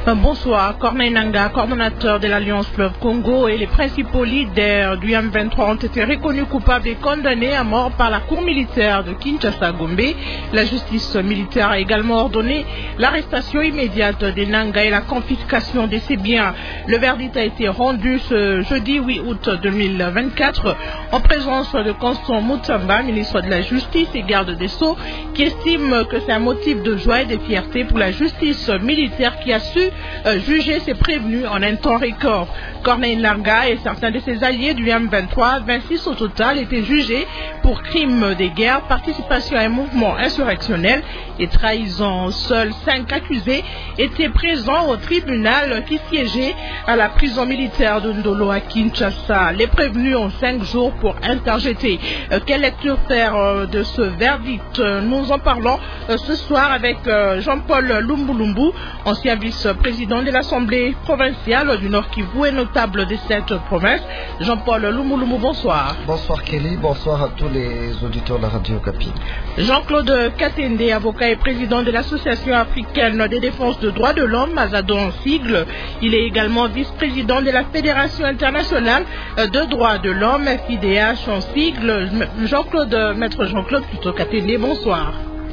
Bonsoir, Corneille Nangaa, coordonnateur de l'Alliance Fleuve Congo, et les principaux leaders du M23 ont été reconnus coupables et condamnés à mort par la cour militaire de Kinshasa-Gombe. La justice militaire a également ordonné l'arrestation immédiate de Nangaa et la confiscation de ses biens. Le verdict a été rendu ce jeudi 8 août 2024 en présence de Constant Mutamba, ministre de la Justice et garde des Sceaux, qui estime que c'est un motif de joie et de fierté pour la justice militaire qui a su juger ses prévenus en un temps record. Corneille Nangaa et certains de ses alliés du M23, 26 au total, étaient jugés pour crimes de guerre, participation à un mouvement insurrectionnel et trahison. Seuls 5 accusés étaient présents au tribunal qui siégeait à la prison militaire de Ndolo à Kinshasa. Les prévenus ont 5 jours pour interjeter. Quelle lecture faire de ce verdict? Nous en parlons ce soir avec Jean-Paul Lumbulumbu, ancien vice-président de l'Assemblée provinciale du Nord Kivu et notable de cette province. Jean-Paul Lumbulumbu, bonsoir. Bonsoir Kelly, bonsoir à tous les auditeurs de la Radio Okapi. Jean-Claude Katende, avocat et président de l'Association africaine de défense des droits de l'homme, Azadon en sigle. Il est également vice-président de la Fédération internationale de droits de l'homme, FIDH en sigle. Maître Jean-Claude Katende, bonsoir.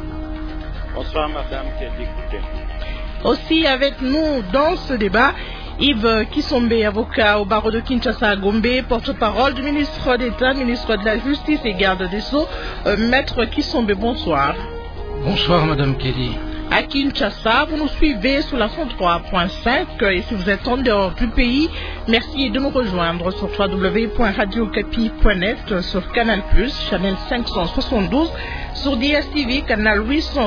Bonsoir Madame Kelly. Aussi avec nous dans ce débat, Yves Kisombe, avocat au barreau de Kinshasa-Gombe, porte-parole du ministre d'État, ministre de la Justice et garde des Sceaux. Maître Kisombe, bonsoir. Bonsoir Madame Kelly. À Kinshasa, vous nous suivez sur la 103.5 et si vous êtes en dehors du pays, merci de nous rejoindre sur www.radiocapi.net, sur Canal+, Channel 572, sur DSTV, Canal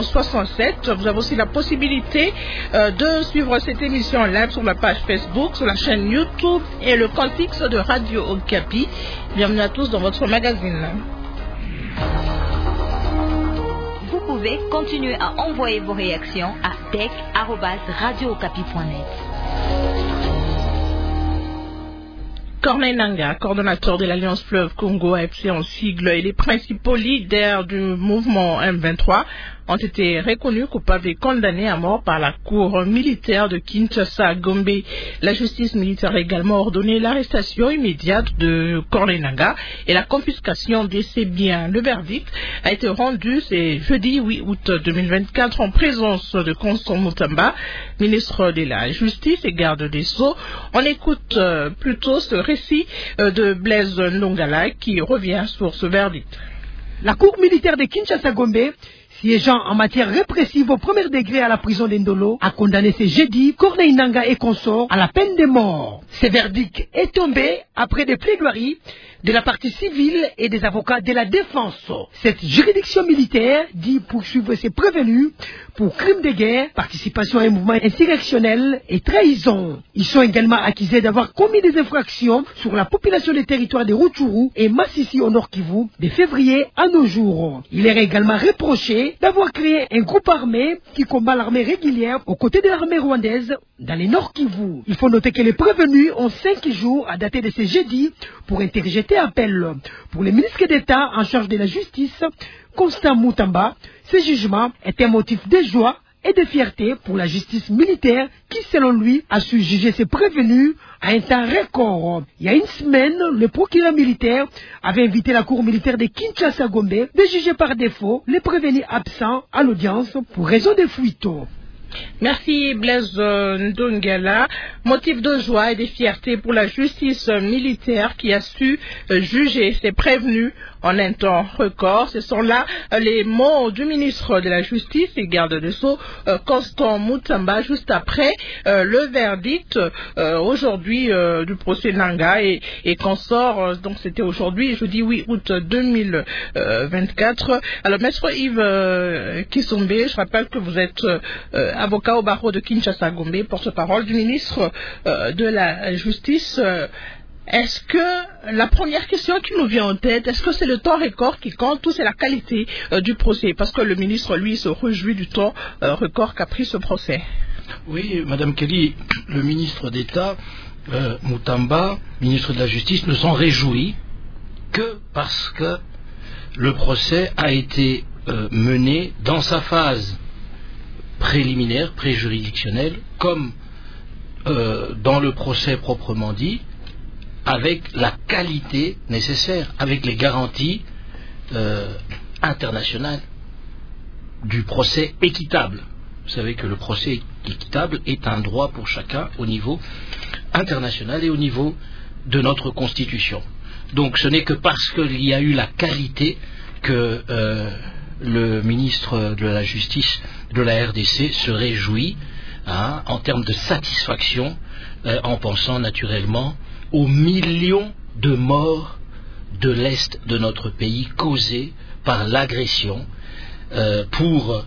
867. Vous avez aussi la possibilité de suivre cette émission en live sur la page Facebook, sur la chaîne YouTube et le compte X de Radio Okapi. Bienvenue à tous dans votre magazine. Vous pouvez continuer à envoyer vos réactions à tech@radiookapi.net. Corneille Nangaa, coordonnateur de l'Alliance Fleuve Congo AFC en sigle, et les principaux leaders du mouvement M23 ont été reconnus coupables et condamnés à mort par la cour militaire de Kinshasa-Gombe. La justice militaire a également ordonné l'arrestation immédiate de Corneille Nangaa et la confiscation de ses biens. Le verdict a été rendu ce jeudi 8 août 2024 en présence de Constant Mutamba, ministre de la Justice et garde des Sceaux. On écoute plutôt ce récit de Blaise Ndongala qui revient sur ce verdict. La cour militaire de Kinshasa-Gombe, siégeant en matière répressive au premier degré à la prison d'Ndolo, a condamné ce jeudi Corneille Nangaa et consorts à la peine de mort. Ce verdict est tombé après des plaidoiries de la partie civile et des avocats de la défense. Cette juridiction militaire dit poursuivre ses prévenus pour crimes de guerre, participation à un mouvement insurrectionnel et trahison. Ils sont également accusés d'avoir commis des infractions sur la population des territoires de Rutshuru et Massissi au Nord Kivu de février à nos jours. Il leur est également reproché d'avoir créé un groupe armé qui combat l'armée régulière aux côtés de l'armée rwandaise dans les Nord Kivu. Il faut noter que les prévenus ont 5 jours à dater de ce jeudi pour interjeter appel. Pour le ministre d'État en charge de la justice, Constant Mutamba, ce jugement est un motif de joie et de fierté pour la justice militaire qui, selon lui, a su juger ses prévenus à un temps record. Il y a une semaine, le procureur militaire avait invité la cour militaire de Kinshasa-Gombe de juger par défaut les prévenus absents à l'audience pour raison de fuite. Merci Blaise Ndongala. Motif de joie et de fierté pour la justice militaire qui a su juger ses prévenus en un temps record. Ce sont là les mots du ministre de la Justice et garde des Sceaux, Constant Mutamba, juste après le verdict aujourd'hui du procès Nangaa et consort. Donc c'était aujourd'hui, jeudi 8 août 2024. Alors maître Yves Kisombe, je rappelle que vous êtes avocat au barreau de Kinshasa-Gombe, porte-parole du ministre de la Justice. Est-ce que la première question qui nous vient en tête, est-ce que c'est le temps record qui compte ou c'est la qualité du procès? Parce que le ministre, lui, se réjouit du temps record qu'a pris ce procès. Oui, Madame Kelly, le ministre d'État, Mutamba, ministre de la Justice, ne s'en réjouit que parce que le procès a été mené dans sa phase préliminaire, préjuridictionnelle, comme dans le procès proprement dit, avec la qualité nécessaire, avec les garanties internationales du procès équitable. Vous savez que le procès équitable est un droit pour chacun au niveau international et au niveau de notre Constitution. Donc ce n'est que parce qu'il y a eu la qualité que le ministre de la Justice de la RDC se réjouit en termes de satisfaction, en pensant naturellement aux millions de morts de l'Est de notre pays causés par l'agression pour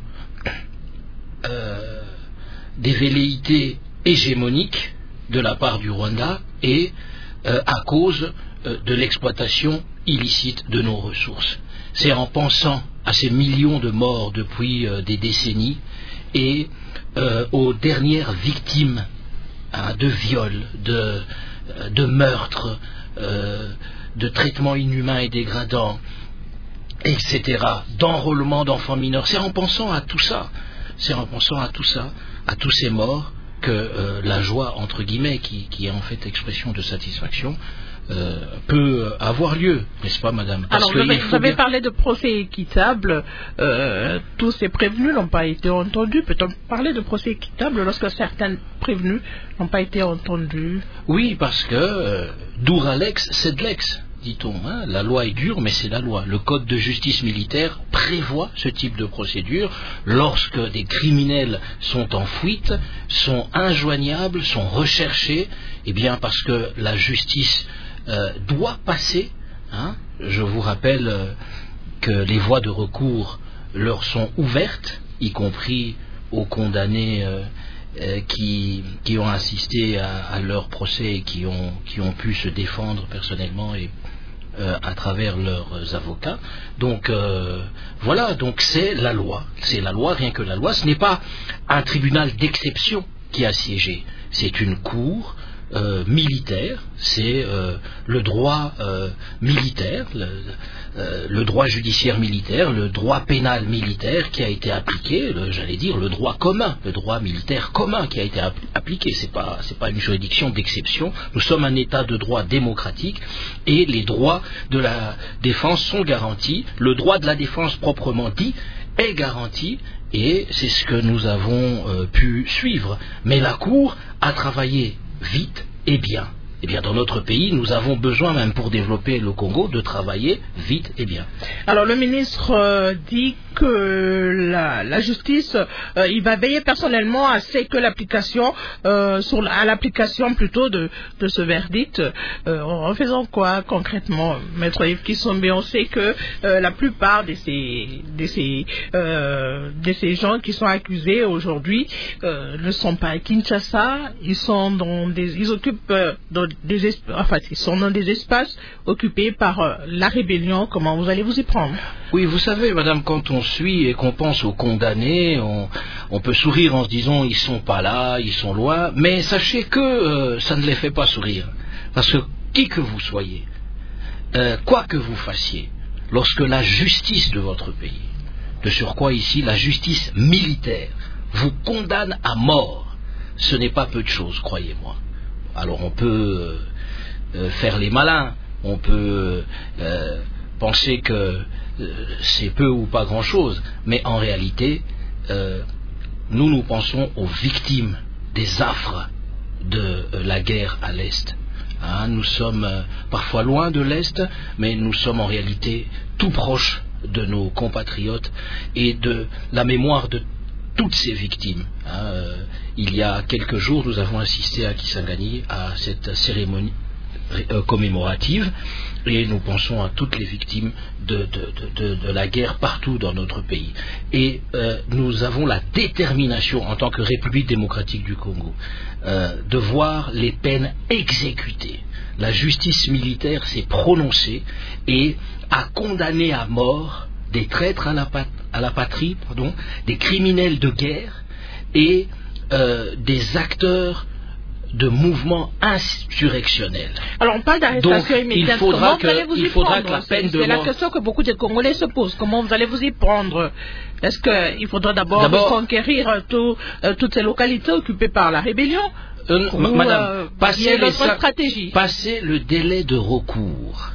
des velléités hégémoniques de la part du Rwanda et à cause de l'exploitation illicite de nos ressources. C'est en pensant à ces millions de morts depuis des décennies et aux dernières victimes de viols, de meurtres, de traitements inhumains et dégradants, etc., d'enrôlement d'enfants mineurs. C'est en pensant à tout ça, à tous ces morts, que la joie, entre guillemets, qui est en fait expression de satisfaction, peut avoir lieu, n'est-ce pas, madame? Alors, vous avez parlé de procès équitable, tous ces prévenus n'ont pas été entendus. Peut-on parler de procès équitable lorsque certains prévenus n'ont pas été entendus? Oui, parce que dura lex, sed lex, dit-on. La loi est dure, mais c'est la loi. Le code de justice militaire prévoit ce type de procédure lorsque des criminels sont en fuite, sont injoignables, sont recherchés, eh bien parce que la justice doit passer. Je vous rappelle que les voies de recours leur sont ouvertes, y compris aux condamnés qui ont assisté à leur procès et qui ont pu se défendre personnellement et à travers leurs avocats. Donc voilà, donc c'est la loi, rien que la loi. Ce n'est pas un tribunal d'exception qui a siégé, c'est une cour militaire, c'est le droit militaire, le droit judiciaire militaire, le droit pénal militaire qui a été appliqué, le droit commun, le droit militaire commun qui a été appliqué. C'est pas une juridiction d'exception. Nous sommes un État de droit démocratique et les droits de la défense sont garantis. Le droit de la défense proprement dit est garanti et c'est ce que nous avons pu suivre. Mais la Cour a travaillé vite et bien. Eh bien, dans notre pays, nous avons besoin, même pour développer le Congo, de travailler vite et bien. Alors, le ministre dit que la justice, il va veiller personnellement à ce que l'application, à l'application plutôt de ce verdict. En faisant quoi concrètement, Maître Yves Kisombe? On sait que la plupart de ces gens qui sont accusés aujourd'hui ne sont pas à Kinshasa. Ils sont ils occupent ils sont dans des espaces occupés par la rébellion. Comment vous allez vous y prendre? Oui, vous savez, madame, quand on suit et qu'on pense aux condamnés, on peut sourire en se disant ils sont pas là, ils sont loin, mais sachez que ça ne les fait pas sourire. Parce que qui que vous soyez, quoi que vous fassiez, lorsque la justice de votre pays, de surcroît ici la justice militaire, vous condamne à mort, ce n'est pas peu de choses, croyez-moi. Alors on peut faire les malins, on peut penser que c'est peu ou pas grand-chose, mais en réalité, nous pensons aux victimes des affres de la guerre à l'Est. Nous sommes parfois loin de l'Est, mais nous sommes en réalité tout proches de nos compatriotes et de la mémoire de toutes ces victimes. Il y a quelques jours, nous avons assisté à Kisangani à cette cérémonie commémorative et nous pensons à toutes les victimes de la guerre partout dans notre pays. Et nous avons la détermination en tant que République démocratique du Congo de voir les peines exécutées. La justice militaire s'est prononcée et a condamné à mort des traîtres à la patrie, des criminels de guerre et des acteurs de mouvements insurrectionnels. Alors on parle d'arrestation immédiate. Comment vous allez vous y prendre? Que la peine de mort... C'est la mort... question que beaucoup de Congolais se posent. Comment vous allez vous y prendre? Est-ce qu'il faudra d'abord conquérir toutes ces localités occupées par la rébellion? Madame, passez stratégie. Passez le délai de recours.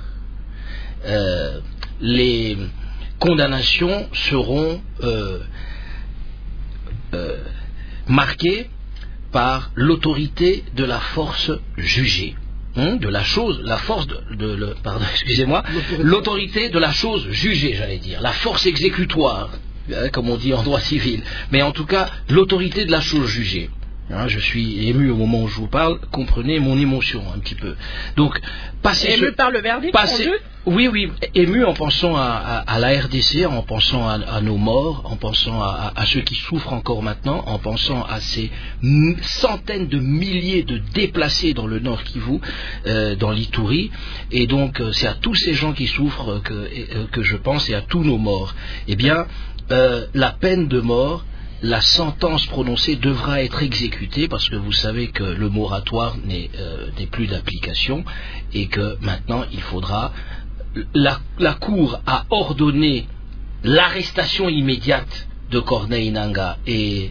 Les condamnations seront marquées par l'autorité de la force jugée. De la chose, la force pardon, excusez-moi, l'autorité de la chose jugée, j'allais dire, la force exécutoire, comme on dit en droit civil, mais en tout cas l'autorité de la chose jugée. Je suis ému au moment où je vous parle, comprenez mon émotion un petit peu. Donc, ému par le verdict rendu ? Oui, ému en pensant à la RDC, en pensant à nos morts, en pensant à ceux qui souffrent encore maintenant, en pensant à ces centaines de milliers de déplacés dans le Nord Kivu, dans l'Ituri, et donc c'est à tous ces gens qui souffrent que je pense, et à tous nos morts. Eh bien, la peine de mort, la sentence prononcée devra être exécutée, parce que vous savez que le moratoire n'est plus d'application, et que maintenant il faudra... La Cour a ordonné l'arrestation immédiate de Corneille Nangaa et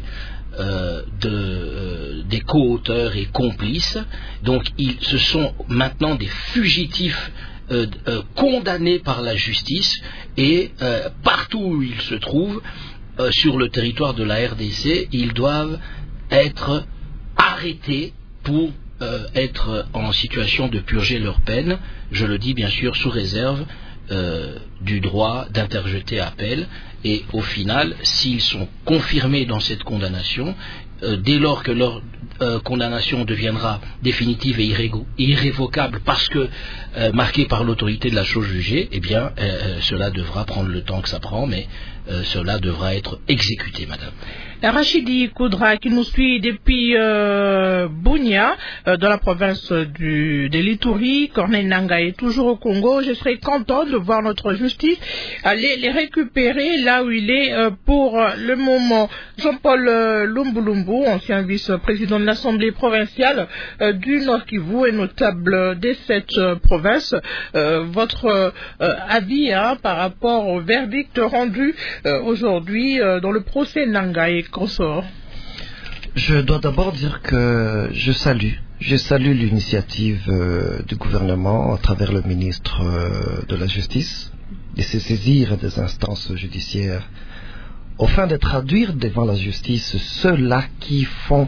des co-auteurs et complices. Donc ce sont maintenant des fugitifs condamnés par la justice, et partout où ils se trouvent sur le territoire de la RDC, ils doivent être arrêtés pour être en situation de purger leur peine. Je le dis bien sûr sous réserve du droit d'interjeter appel, et au final, s'ils sont confirmés dans cette condamnation, dès lors que leur condamnation deviendra définitive et irrévocable, parce que marquée par l'autorité de la chose jugée, eh bien cela devra prendre le temps que ça prend, mais cela devra être exécuté, madame. Rachidi Koudra, qui nous suit depuis Bunia, dans la province de l'Ituri. Corneille Nangaa est toujours au Congo. Je serais content de voir notre justice aller les récupérer là où il est pour le moment. Jean-Paul Lumbulumbu, ancien vice-président de l'Assemblée provinciale du Nord Kivu et notable des 7 provinces. Votre avis par rapport au verdict rendu aujourd'hui dans le procès Nangaa et consort. Je dois d'abord dire que je salue l'initiative du gouvernement à travers le ministre de la Justice de se saisir des instances judiciaires afin de traduire devant la justice ceux-là qui font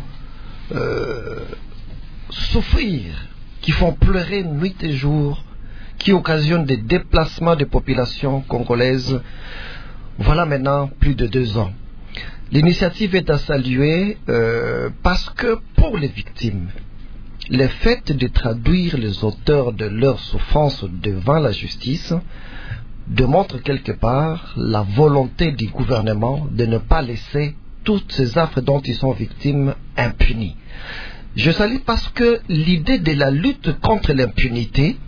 souffrir, qui font pleurer nuit et jour, qui occasionnent des déplacements de populations congolaises. Voilà maintenant plus de 2 ans. L'initiative est à saluer parce que pour les victimes, le fait de traduire les auteurs de leurs souffrances devant la justice démontre quelque part la volonté du gouvernement de ne pas laisser toutes ces affres dont ils sont victimes impunies. Je salue parce que l'idée de la lutte contre l'impunité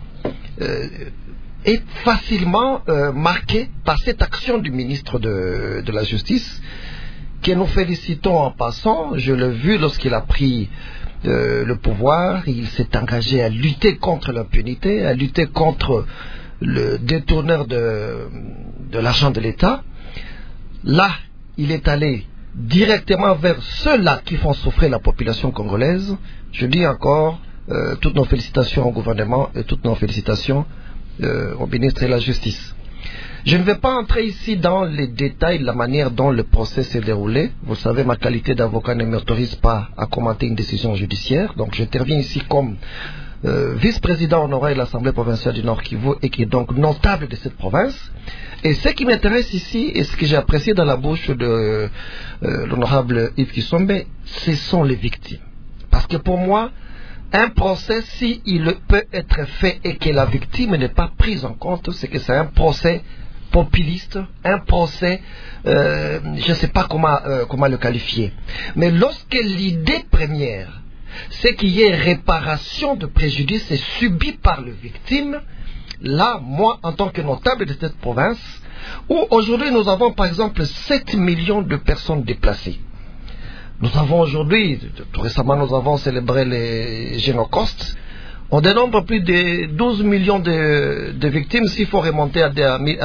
est facilement marquée par cette action du ministre de la Justice, que nous félicitons en passant. Je l'ai vu lorsqu'il a pris le pouvoir, il s'est engagé à lutter contre l'impunité, à lutter contre le détourneur de l'argent de l'État. Là, il est allé directement vers ceux-là qui font souffrir la population congolaise. Je dis encore toutes nos félicitations au gouvernement et toutes nos félicitations au ministre de la Justice. Je ne vais pas entrer ici dans les détails de la manière dont le procès s'est déroulé. Vous savez, ma qualité d'avocat ne m'autorise pas à commenter une décision judiciaire. Donc j'interviens ici comme vice-président honoraire de l'Assemblée provinciale du Nord Kivu et qui est donc notable de cette province. Et ce qui m'intéresse ici, et ce que j'ai apprécié dans la bouche de l'honorable Yves Kisombe, ce sont les victimes. Parce que pour moi, un procès, s'il peut être fait et que la victime n'est pas prise en compte, c'est que c'est un procès populiste, un procès, je ne sais pas comment le qualifier. Mais lorsque l'idée première, c'est qu'il y ait réparation de préjudice subis par les victimes, là, moi, en tant que notable de cette province, où aujourd'hui nous avons par exemple 7 millions de personnes déplacées. Nous avons aujourd'hui, tout récemment nous avons célébré les Génocaustes, on dénombre plus de 12 millions de victimes s'il faut remonter à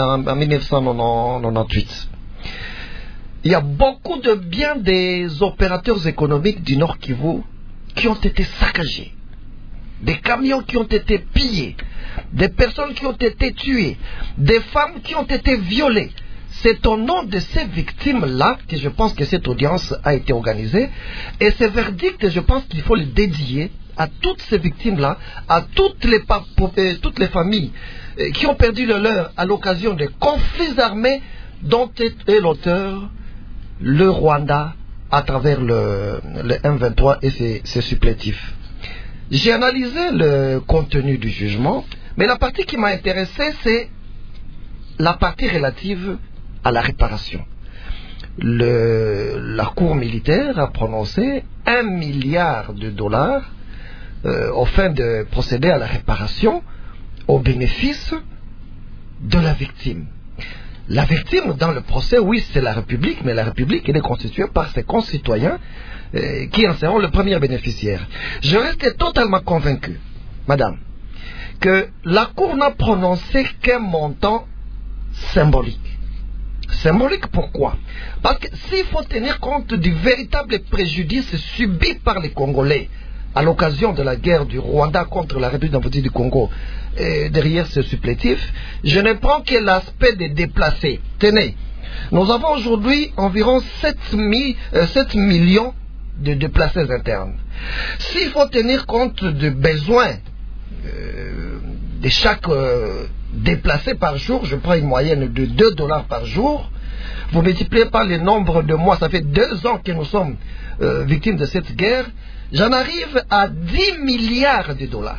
1998. Il y a beaucoup de bien des opérateurs économiques du Nord Kivu qui ont été saccagés, des camions qui ont été pillés, des personnes qui ont été tuées, des femmes qui ont été violées. C'est au nom de ces victimes-là que je pense que cette audience a été organisée. Et ce verdict, je pense qu'il faut le dédier à toutes ces victimes-là, à toutes les familles qui ont perdu le leur à l'occasion des conflits armés dont est l'auteur le Rwanda à travers le M23 et ses supplétifs. J'ai analysé le contenu du jugement, mais la partie qui m'a intéressé, c'est la partie relative à la réparation. La Cour militaire a prononcé $1 milliard au fin de procéder à la réparation au bénéfice de la victime. La victime dans le procès, oui, c'est la République, mais la République, elle est constituée par ses concitoyens qui en seront le premier bénéficiaire. Je reste totalement convaincu, madame, que la Cour n'a prononcé qu'un montant symbolique. Symbolique pourquoi? Parce que s'il faut tenir compte du véritable préjudice subi par les Congolais à l'occasion de la guerre du Rwanda contre la République démocratique du Congo, et derrière ce supplétif, je ne prends que l'aspect des déplacés. Tenez, nous avons aujourd'hui environ 7 millions de déplacés internes. S'il faut tenir compte des besoins de chaque déplacé par jour, je prends une moyenne de $2 par jour, vous multipliez par le nombre de mois, ça fait 2 ans que nous sommes victimes de cette guerre, j'en arrive à $10 milliards.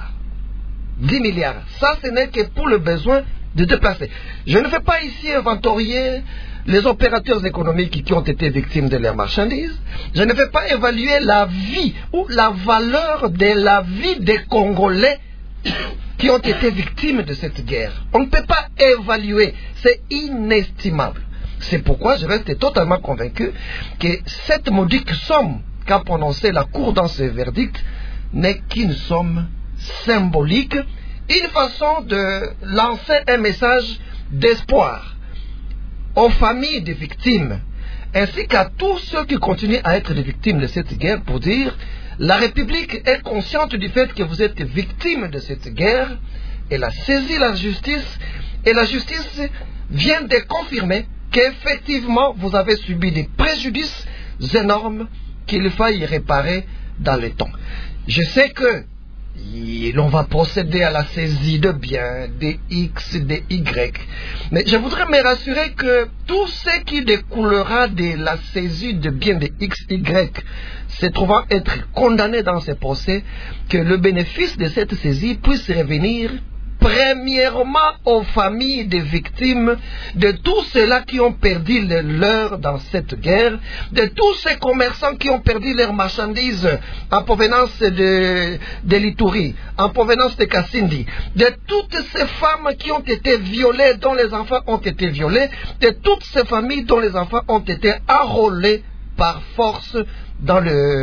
10 milliards. Ça, ce n'est que pour le besoin de déplacer. Je ne vais pas ici inventorier les opérateurs économiques qui ont été victimes de leurs marchandises. Je ne vais pas évaluer la vie ou la valeur de la vie des Congolais qui ont été victimes de cette guerre. On ne peut pas évaluer. C'est inestimable. C'est pourquoi je reste totalement convaincu que cette modique somme qu'a prononcée la Cour dans ce verdict n'est qu'une somme symbolique, une façon de lancer un message d'espoir aux familles des victimes, ainsi qu'à tous ceux qui continuent à être des victimes de cette guerre, pour dire la République est consciente du fait que vous êtes victime de cette guerre, elle a saisi la justice, et la justice vient de confirmer qu'effectivement vous avez subi des préjudices énormes qu'il faille réparer dans le temps. Je sais que l'on va procéder à la saisie de biens, des X, des Y. Mais je voudrais me rassurer que tout ce qui découlera de la saisie de biens des X, Y, se trouvant être condamné dans ce procès, que le bénéfice de cette saisie puisse revenir premièrement aux familles des victimes, de tous ceux-là qui ont perdu le leur dans cette guerre, de tous ces commerçants qui ont perdu leurs marchandises en provenance de l'Ituri, en provenance de Kassindi, de toutes ces femmes qui ont été violées, dont les enfants ont été violés, de toutes ces familles dont les enfants ont été enrôlés par force dans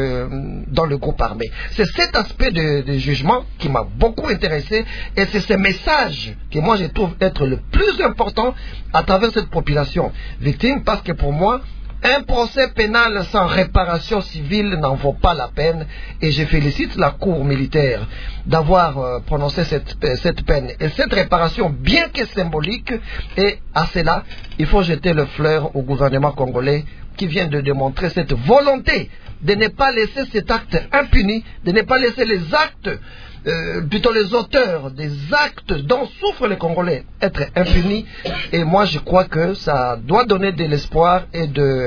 le groupe armé. C'est cet aspect de jugement qui m'a beaucoup intéressé, et c'est ce message que moi je trouve être le plus important à travers cette population victime, parce que pour moi, un procès pénal sans réparation civile n'en vaut pas la peine, et je félicite la Cour militaire d'avoir prononcé cette peine et cette réparation, bien que symbolique, et à cela, il faut jeter le fleur au gouvernement congolais qui vient de démontrer cette volonté de ne pas laisser cet acte impuni, de ne pas laisser les actes, plutôt les auteurs des actes dont souffrent les Congolais être impunis. Et moi je crois que ça doit donner de l'espoir et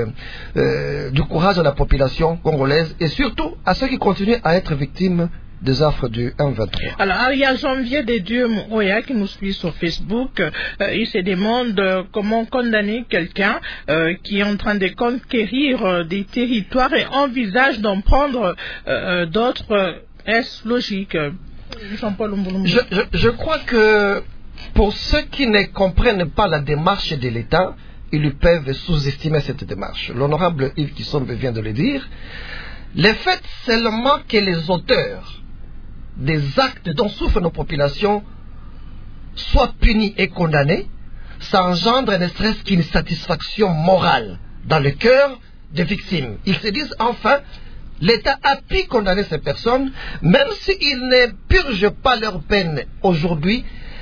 du courage à la population congolaise, et surtout à ceux qui continuent à être victimes des affres du M23. Alors, il y a Janvier des Dieux Oya qui nous suit sur Facebook. Il se demande comment condamner quelqu'un qui est en train de conquérir des territoires et envisage d'en prendre d'autres. Est-ce logique? Jean-Paul Mbouloumou. Je crois que pour ceux qui ne comprennent pas la démarche de l'État, ils peuvent sous-estimer cette démarche. L'honorable Yves Kissombe vient de le dire. Le fait seulement que les auteurs des actes dont souffrent nos populations soient punis et condamnés, ça engendre ne serait-ce qu'une satisfaction morale dans le cœur des victimes. Ils se disent enfin, L'État a pu condamner ces personnes, même s'ils ne purgent pas leur peine aujourd'hui,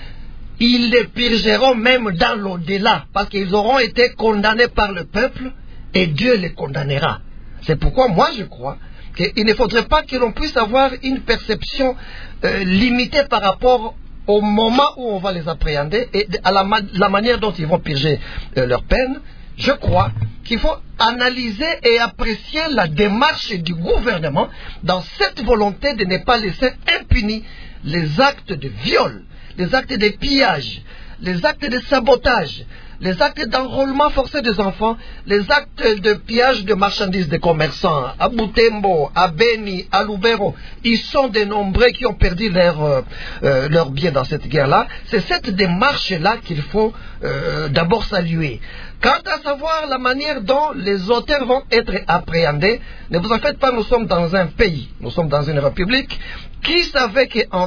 ils les purgeront même dans l'au-delà, parce qu'ils auront été condamnés par le peuple et Dieu les condamnera. C'est pourquoi moi je crois qu'il ne faudrait pas que l'on puisse avoir une perception limitée par rapport au moment où on va les appréhender et à la manière dont ils vont purger leur peine. Je crois qu'il faut analyser et apprécier la démarche du gouvernement dans cette volonté de ne pas laisser impunis les actes de viol, les actes de pillage, les actes de sabotage, les actes d'enrôlement forcé des enfants, les actes de pillage de marchandises des commerçants, à Butembo, à Beni, à Lubero. Ils sont de nombreux qui ont perdu leurs biens dans cette guerre-là. C'est cette démarche-là qu'il faut d'abord saluer. Quant à savoir la manière dont les auteurs vont être appréhendés, ne vous en faites pas, nous sommes dans un pays, nous sommes dans une république. Qui savait qu'en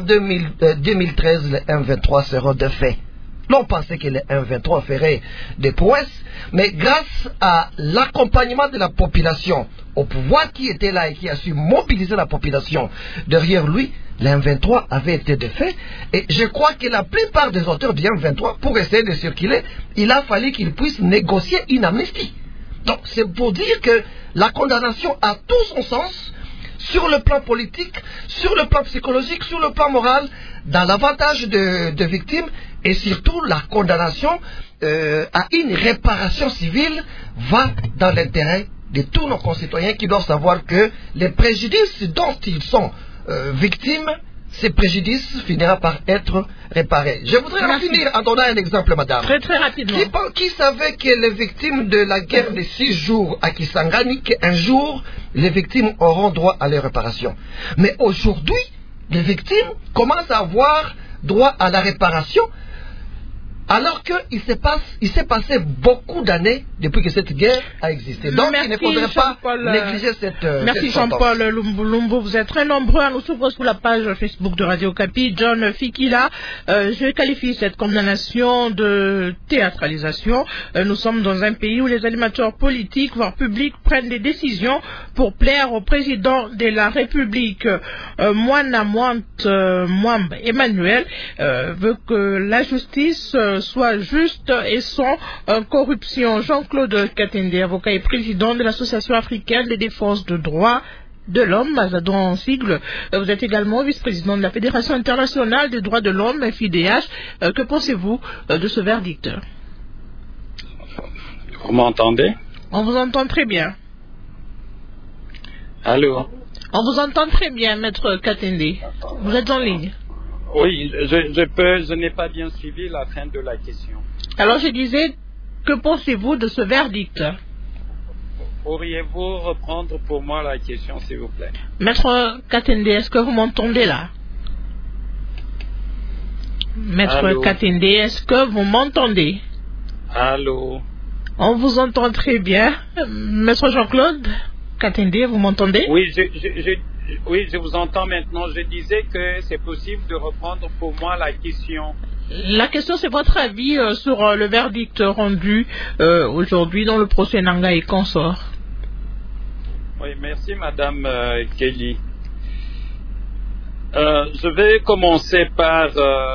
2013, le M23 sera de fait? L'on pensait que le M23 ferait des prouesses, mais grâce à l'accompagnement de la population, au pouvoir qui était là et qui a su mobiliser la population derrière lui, le M23 avait été défait. Et je crois que la plupart des auteurs du M23, pour essayer de circuler, il a fallu qu'ils puissent négocier une amnistie. Donc c'est pour dire que la condamnation a tout son sens, sur le plan politique, sur le plan psychologique, sur le plan moral, dans l'avantage de victimes, et surtout la condamnation à une réparation civile va dans l'intérêt de tous nos concitoyens qui doivent savoir que les préjudices dont ils sont victimes, ces préjudices finiront par être réparés. Je voudrais finir en donnant un exemple, madame. Très très rapidement. Qui savait que les victimes de la guerre de 6 jours à Kisangani, qu'un jour, les victimes auront droit à les réparations. Mais aujourd'hui, les victimes commencent à avoir droit à la réparation, alors qu'il s'est passé beaucoup d'années depuis que cette guerre a existé. Donc il ne faudrait pas négliger cette Merci Jean-Paul Lumbu. Vous êtes très nombreux à nous suivre sur la page Facebook de Radio Okapi. John Fikila, je qualifie cette condamnation de théâtralisation. Nous sommes dans un pays où les animateurs politiques, voire publics, prennent des décisions pour plaire au président de la République. Moana Mwamba Emmanuel veut que la justice soit juste et sans corruption. Jean-Claude Katende, avocat et président de l'Association africaine de défense de droits de l'homme, Mazadon en sigle. Vous êtes également vice-président de la Fédération internationale des droits de l'homme, FIDH. Que pensez-vous de ce verdict? Vous m'entendez? On vous entend très bien. Allô? On vous entend très bien, maître Katende. Vous êtes en ligne. Oui, je n'ai pas bien suivi la fin de la question. Alors je disais, que pensez-vous de ce verdict? Pourriez-vous reprendre pour moi la question, s'il vous plaît? Maître Katende, est-ce que vous m'entendez là? Maître Katende, est-ce que vous m'entendez? Allô? On vous entend très bien. Maître Jean-Claude Katende, vous m'entendez? Oui, oui, je vous entends maintenant. Je disais que c'est possible de reprendre pour moi la question. La question, c'est votre avis sur le verdict rendu aujourd'hui dans le procès Nanga et consort. Oui, merci Madame Kelly. Je vais commencer par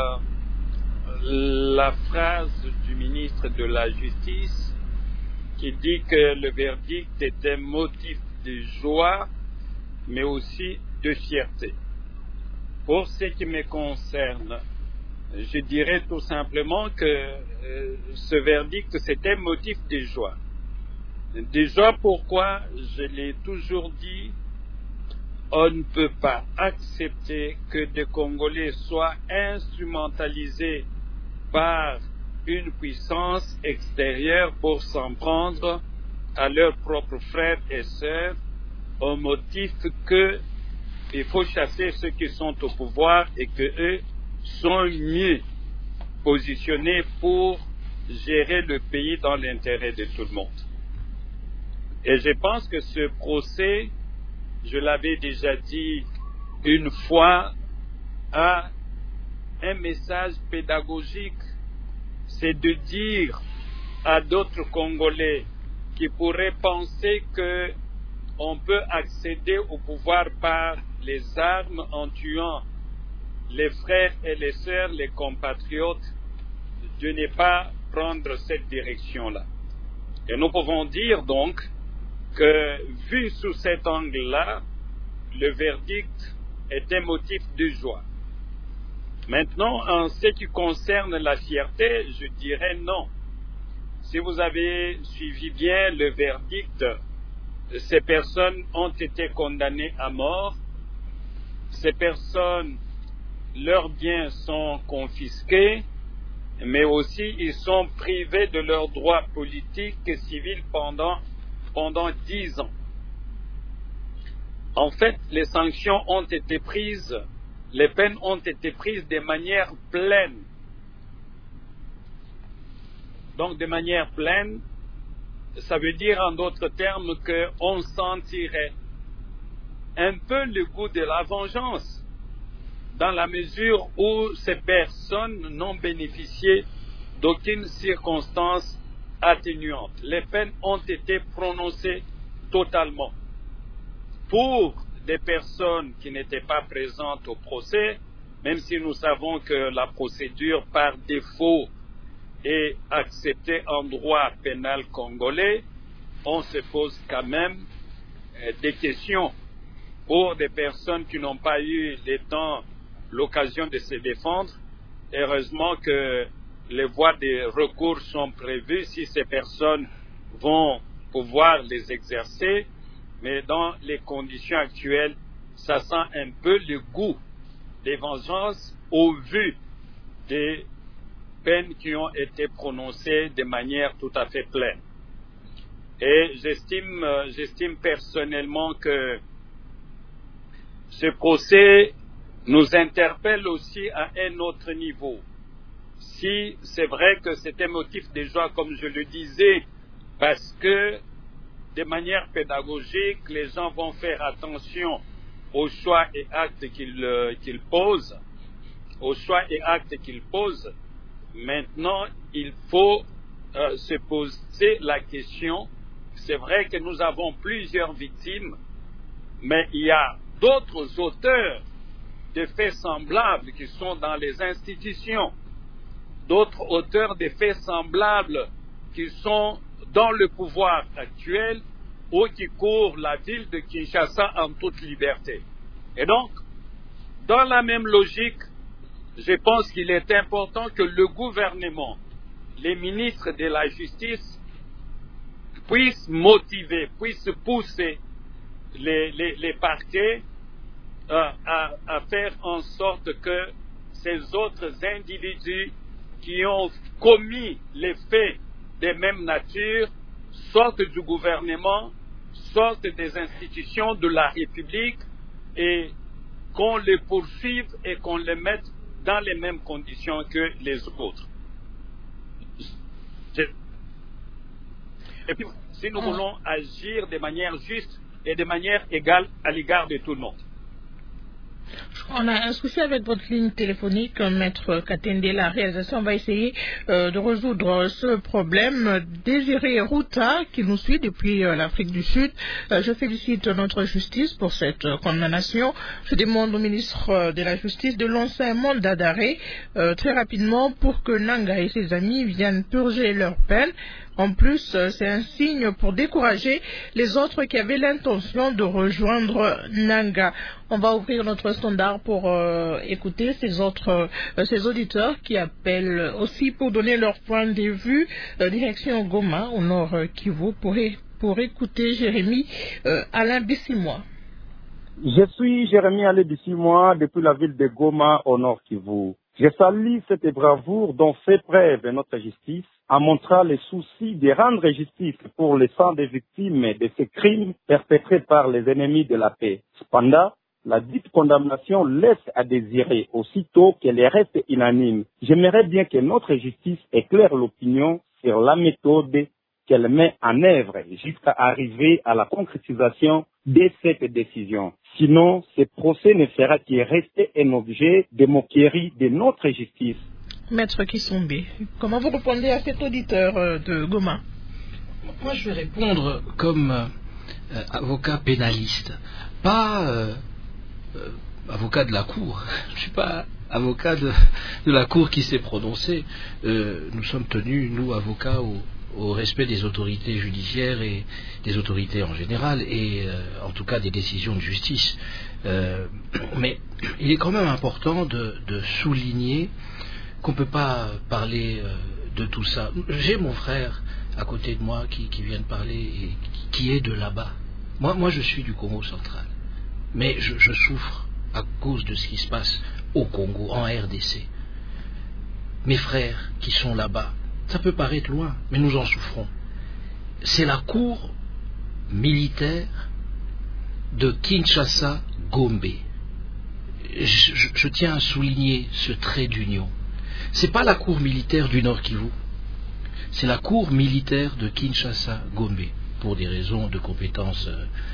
la phrase du ministre de la Justice qui dit que le verdict est un motif de joie mais aussi de fierté. Pour ce qui me concerne, je dirais tout simplement que ce verdict, c'est un motif de joie. De joie, pourquoi? Je l'ai toujours dit, on ne peut pas accepter que des Congolais soient instrumentalisés par une puissance extérieure pour s'en prendre à leurs propres frères et sœurs, au motif qu'il faut chasser ceux qui sont au pouvoir et qu'eux sont mieux positionnés pour gérer le pays dans l'intérêt de tout le monde. Et je pense que ce procès, je l'avais déjà dit une fois, a un message pédagogique, c'est de dire à d'autres Congolais qui pourraient penser que on peut accéder au pouvoir par les armes en tuant les frères et les sœurs, les compatriotes, de ne pas prendre cette direction-là. Et nous pouvons dire donc que, vu sous cet angle-là, le verdict est un motif de joie. Maintenant, en ce qui concerne la fierté, je dirais non. Si vous avez suivi bien le verdict, ces personnes ont été condamnées à mort. Ces personnes, leurs biens sont confisqués, mais aussi ils sont privés de leurs droits politiques et civils pendant 10 ans. En fait, les sanctions ont été prises, les peines ont été prises de manière pleine. Donc, de manière pleine, ça veut dire en d'autres termes qu'on sentirait un peu le goût de la vengeance, dans la mesure où ces personnes n'ont bénéficié d'aucune circonstance atténuante. Les peines ont été prononcées totalement. Pour des personnes qui n'étaient pas présentes au procès, même si nous savons que la procédure par défaut est acceptée en droit pénal congolais, on se pose quand même des questions. Pour des personnes qui n'ont pas eu l'occasion de se défendre, heureusement que les voies de recours sont prévues si ces personnes vont pouvoir les exercer, mais dans les conditions actuelles, ça sent un peu le goût des vengeances au vu des peines qui ont été prononcées de manière tout à fait pleine. Et j'estime personnellement que ce procès nous interpelle aussi à un autre niveau. Si c'est vrai que c'est un motif de joie, comme je le disais, parce que de manière pédagogique, les gens vont faire attention aux choix et actes qu'ils posent, Maintenant, il faut se poser la question. C'est vrai que nous avons plusieurs victimes, mais il y a d'autres auteurs de faits semblables qui sont dans les institutions, d'autres auteurs de faits semblables qui sont dans le pouvoir actuel ou qui courent la ville de Kinshasa en toute liberté. Et donc, dans la même logique, je pense qu'il est important que le gouvernement, les ministres de la justice puissent motiver, puissent pousser les parquets à faire en sorte que ces autres individus qui ont commis les faits de même nature sortent du gouvernement, sortent des institutions de la République et qu'on les poursuive et qu'on les mette dans les mêmes conditions que les autres. Et puis, si nous voulons agir de manière juste et de manière égale à l'égard de tout le monde. On a un souci avec votre ligne téléphonique, Maître Katende. La réalisation va essayer de résoudre ce problème. Désiré Routa, qui nous suit depuis l'Afrique du Sud, je félicite notre justice pour cette condamnation. Je demande au ministre de la Justice de lancer un mandat d'arrêt très rapidement pour que Nanga et ses amis viennent purger leur peine. En plus, c'est un signe pour décourager les autres qui avaient l'intention de rejoindre Nanga. On va ouvrir notre standard pour écouter ces auditeurs qui appellent aussi pour donner leur point de vue. Direction Goma, au nord Kivu, pour écouter Jérémy Alain Bissimois. Je suis Jérémy Alain Bissimois depuis la ville de Goma, au nord Kivu. Je salue cette bravoure dont fait preuve notre justice en montrant le souci de rendre justice pour les sang des victimes de ces crimes perpétrés par les ennemis de la paix. Cependant, la dite condamnation laisse à désirer aussitôt qu'elle reste inanime. J'aimerais bien que notre justice éclaire l'opinion sur la méthode qu'elle met en œuvre jusqu'à arriver à la concrétisation de cette décision. Sinon, ce procès ne fera que rester un objet de moquerie de notre justice. Maître Kisombe, comment vous répondez à cet auditeur de Goma? Moi, je vais répondre comme avocat pénaliste, pas avocat de la Cour. Je ne suis pas avocat de la Cour qui s'est prononcé. Nous sommes tenus, nous, avocats, au respect des autorités judiciaires et des autorités en général, et en tout cas des décisions de justice. Mais il est quand même important de souligner qu'on ne peut pas parler de tout ça. J'ai mon frère à côté de moi qui vient de parler et qui est de là-bas. Moi je suis du Congo central, mais je souffre à cause de ce qui se passe au Congo, en RDC. Mes frères qui sont là-bas, ça peut paraître loin, mais nous en souffrons. C'est la cour militaire de Kinshasa-Gombe. Je tiens à souligner ce trait d'union. C'est pas la cour militaire du Nord Kivu, c'est la cour militaire de Kinshasa-Gombe, pour des raisons de compétences.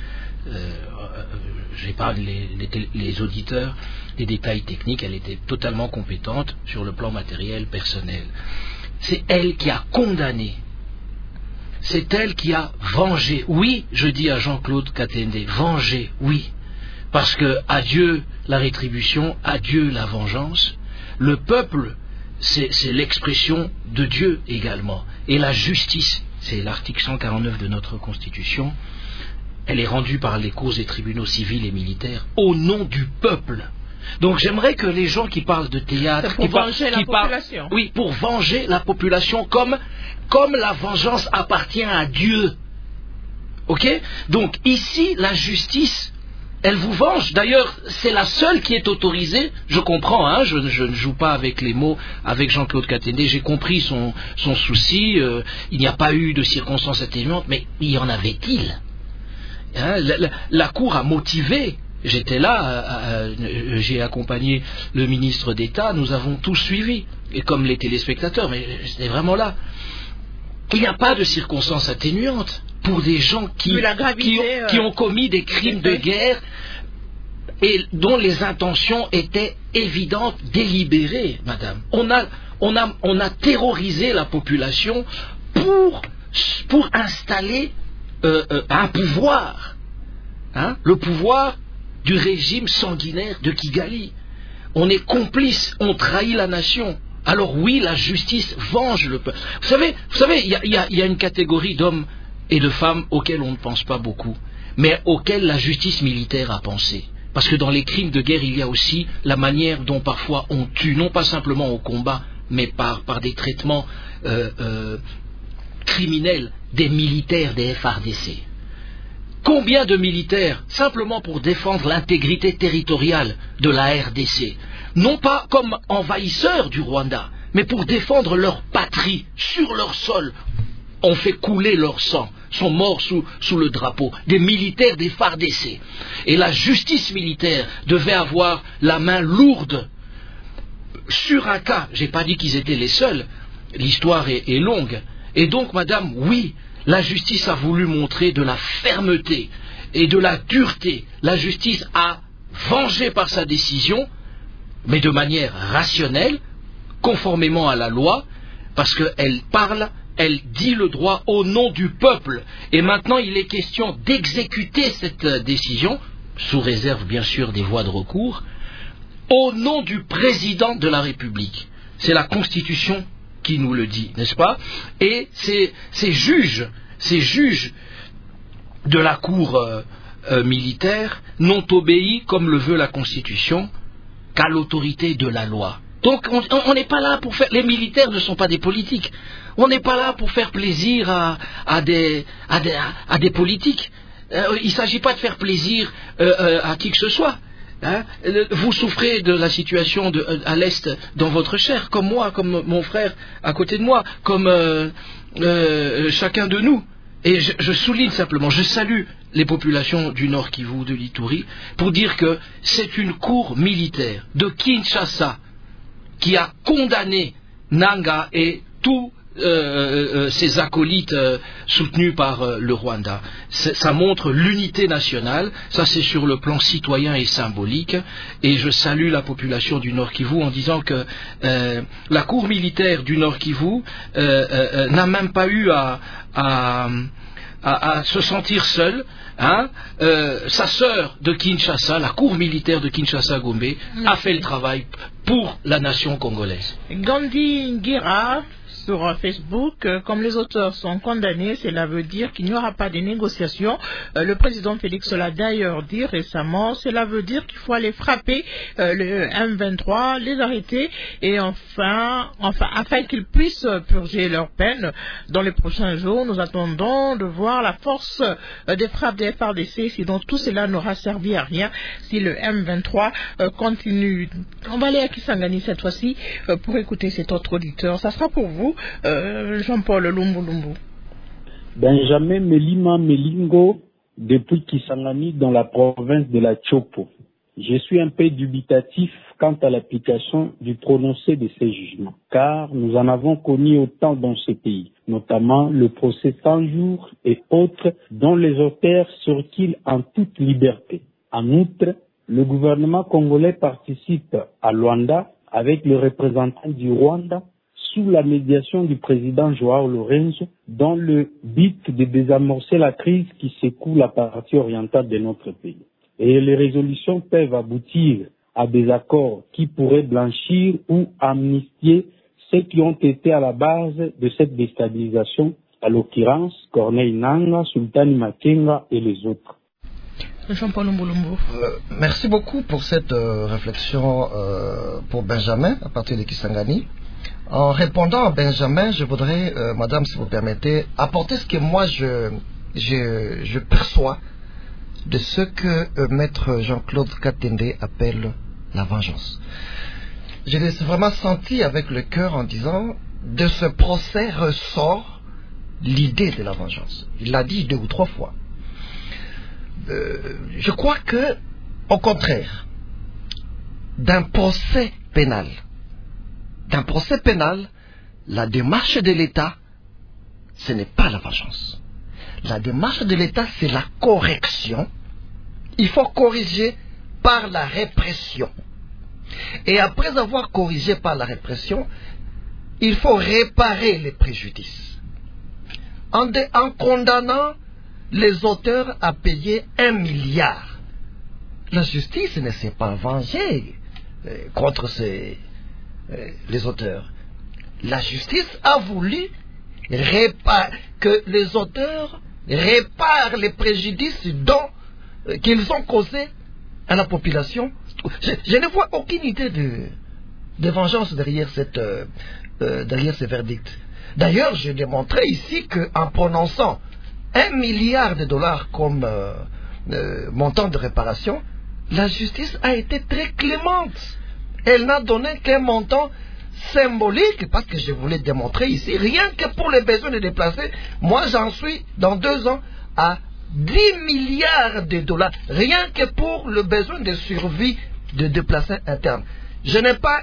J'épargne les auditeurs des détails techniques. Elle était totalement compétente sur le plan matériel, personnel. C'est elle qui a condamné, c'est elle qui a vengé. Oui, je dis à Jean-Claude Katende, vengé, oui, parce que à Dieu la rétribution, à Dieu la vengeance. Le peuple, c'est l'expression de Dieu également, et la justice, c'est l'article 149 de notre Constitution. Elle est rendue par les cours et tribunaux civils et militaires au nom du peuple. Donc j'aimerais que les gens qui parlent de théâtre, pour venger la population. Oui, pour venger la population, comme la vengeance appartient à Dieu. Ok? Donc ici, la justice, elle vous venge. D'ailleurs, c'est la seule qui est autorisée. Je comprends, hein, je ne joue pas avec les mots avec Jean-Claude Katende. J'ai compris son souci. Il n'y a pas eu de circonstances atténuantes, mais y en avait-il? Hein, la Cour a motivé. J'étais là, j'ai accompagné le ministre d'État, nous avons tous suivi, et comme les téléspectateurs, mais j'étais vraiment là. Il n'y a pas de circonstances atténuantes pour des gens qui ont commis des crimes de guerre et dont les intentions étaient évidentes, délibérées, madame. On a terrorisé la population pour installer un pouvoir, hein, le pouvoir du régime sanguinaire de Kigali. On est complice, on trahit la nation. Alors oui, la justice venge le peuple. Vous savez, il y a une catégorie d'hommes et de femmes auxquels on ne pense pas beaucoup, mais auxquels la justice militaire a pensé. Parce que dans les crimes de guerre, il y a aussi la manière dont parfois on tue, non pas simplement au combat, mais par des traitements criminels des militaires des FARDC. Combien de militaires, simplement pour défendre l'intégrité territoriale de la RDC, non pas comme envahisseurs du Rwanda, mais pour défendre leur patrie sur leur sol, ont fait couler leur sang, sont morts sous le drapeau, des militaires des FARDC. Et la justice militaire devait avoir la main lourde sur un cas. J'ai pas dit qu'ils étaient les seuls, l'histoire est longue. Et donc, madame, oui, la justice a voulu montrer de la fermeté et de la dureté. La justice a vengé par sa décision, mais de manière rationnelle, conformément à la loi, parce qu'elle parle, elle dit le droit au nom du peuple. Et maintenant, il est question d'exécuter cette décision, sous réserve bien sûr des voies de recours, au nom du président de la République. C'est la Constitution qui nous le dit, n'est-ce pas? Et ces juges de la cour militaire n'ont obéi, comme le veut la Constitution, qu'à l'autorité de la loi. Donc on n'est pas là pour faire... Les militaires ne sont pas des politiques. On n'est pas là pour faire plaisir à des politiques. Il ne s'agit pas de faire plaisir à qui que ce soit. Hein? Vous souffrez de la situation à l'Est dans votre chair, comme moi, comme mon frère à côté de moi, comme chacun de nous. Et je souligne simplement, je salue les populations du Nord Kivu, de l'Ituri, pour dire que c'est une cour militaire de Kinshasa qui a condamné Nanga et tous ses acolytes soutenus par le Rwanda. Ça montre l'unité nationale, ça c'est sur le plan citoyen et symbolique, et je salue la population du Nord Kivu en disant que la cour militaire du Nord Kivu n'a même pas eu à se sentir seul. Hein, sa sœur de Kinshasa, la cour militaire de Kinshasa-Gombe, a fait le travail pour la nation congolaise. Gandhi Ngira sur Facebook, comme les auteurs sont condamnés, cela veut dire qu'il n'y aura pas de négociations. Le président Félix l'a d'ailleurs dit récemment, cela veut dire qu'il faut aller frapper le M23, les arrêter et enfin afin qu'ils puissent purger leur peine. Dans les prochains jours, nous attendons de voir la force des frappes des FARDC, sinon tout cela n'aura servi à rien si le M23 continue. On va aller à Kisangani cette fois-ci pour écouter cet autre auditeur. Ça sera pour vous. Jean-Paul Lumbu. Benjamin Melima Melingo, depuis Kisangani dans la province de la Chopo. Je suis un peu dubitatif quant à l'application du prononcé de ces jugements, car nous en avons connu autant dans ce pays, notamment le procès 100 jours et autres dont les auteurs circulent en toute liberté. En outre, le gouvernement congolais participe à Luanda avec le représentant du Rwanda sous la médiation du président Joao Lourenço dans le but de désamorcer la crise qui secoue la partie orientale de notre pays. Et les résolutions peuvent aboutir à des accords qui pourraient blanchir ou amnistier ceux qui ont été à la base de cette déstabilisation, à l'occurrence Corneille Nangaa, Sultani Makenga et les autres. Jean-Paul Mbulumbu. Merci beaucoup pour cette réflexion pour Benjamin à partir de Kisangani. En répondant à Benjamin, je voudrais, madame, si vous permettez, apporter ce que moi je perçois de ce que maître Jean-Claude Katende appelle la vengeance. Je l'ai vraiment senti avec le cœur en disant, de ce procès ressort l'idée de la vengeance. Il l'a dit 2 ou 3 fois. Je crois que, au contraire, d'un procès pénal, la démarche de l'État, ce n'est pas la vengeance. La démarche de l'État, c'est la correction. Il faut corriger par la répression. Et après avoir corrigé par la répression, il faut réparer les préjudices. En condamnant les auteurs à payer 1 milliard. La justice ne s'est pas vengée contre les auteurs. La justice a voulu que les auteurs réparent les préjudices qu'ils ont causés à la population. Je ne vois aucune idée de vengeance derrière ce verdict. D'ailleurs, je démontrais ici qu'en prononçant 1 milliard de dollars comme montant de réparation, la justice a été très clémente. Elle n'a donné qu'un montant symbolique, parce que je voulais démontrer ici, rien que pour les besoins de déplacés, moi j'en suis dans 2 ans à 10 milliards de dollars, rien que pour le besoin de survie de déplacés internes. Je n'ai pas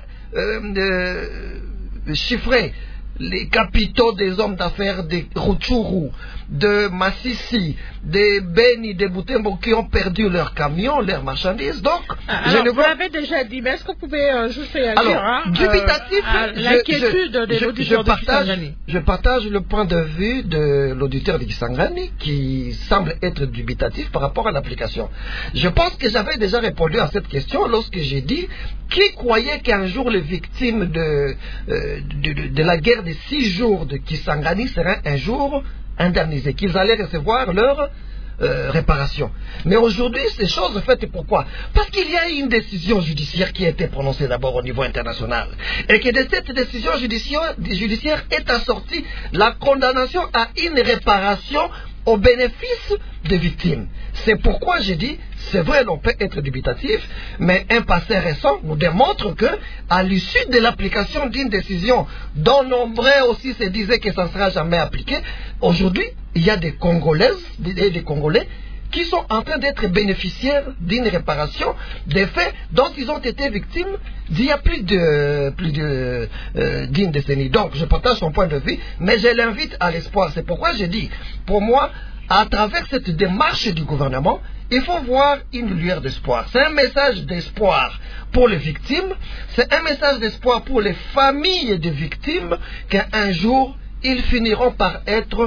chiffré les capitaux des hommes d'affaires de Rutshuru, de Massissi, de Beni, de Butembo qui ont perdu leurs camions, leurs marchandises. Donc, vous l'avez déjà dit, mais est-ce que vous pouvez juste réagir dubitatif, à l'inquiétude de l'auditeur de Kisangani? Je partage le point de vue de l'auditeur de Kisangani qui semble être dubitatif par rapport à l'application. Je pense que j'avais déjà répondu à cette question lorsque j'ai dit qui croyait qu'un jour les victimes de la guerre des 6 jours de Kisangani seraient un jour indemnisés, qu'ils allaient recevoir leur réparation. Mais aujourd'hui, ces choses faites pourquoi? Parce qu'il y a une décision judiciaire qui a été prononcée d'abord au niveau international. Et que de cette décision judiciaire est assortie la condamnation à une réparation au bénéfice des victimes. C'est pourquoi j'ai dit, c'est vrai, on peut être dubitatif, mais un passé récent nous démontre que, à l'issue de l'application d'une décision dont nombreux aussi se disaient que ça ne sera jamais appliqué, aujourd'hui, il y a des Congolaises et des Congolais qui sont en train d'être bénéficiaires d'une réparation des faits dont ils ont été victimes d'il y a plus d'une décennie. Donc, je partage son point de vue, mais je l'invite à l'espoir. C'est pourquoi je dis, pour moi, à travers cette démarche du gouvernement, il faut voir une lueur d'espoir. C'est un message d'espoir pour les victimes, c'est un message d'espoir pour les familles des victimes qu'un jour, ils finiront par être